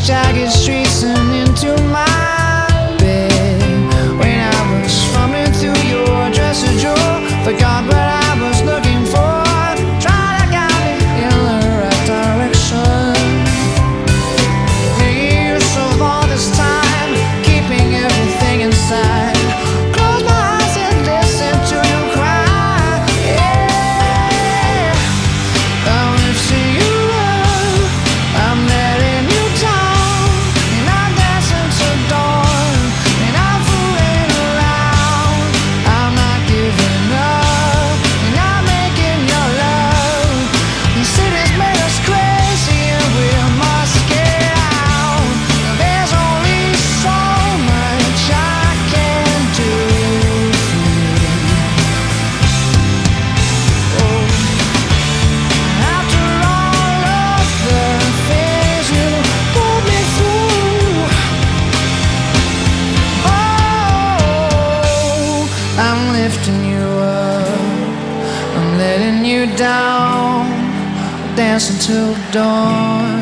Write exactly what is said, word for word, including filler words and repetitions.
jagged streets and into my bed. When I was fumbling through your dresser drawer, forgot what I was looking for. Try to guide me in the right direction. Making use of all this time, keeping everything inside. Close my eyes and listen to you cry. Yeah, I'm lifting you up, I'm letting you down, and I'm dancing till dawn, and I'm fooling around. I'm not giving up, and I'm making your love. These cities made us crazy, and we must get out. There's only so much I can do for you. Oh, after all of the things you put me through, oh, I'm lifting you up, I'm letting you down, dancing till dawn.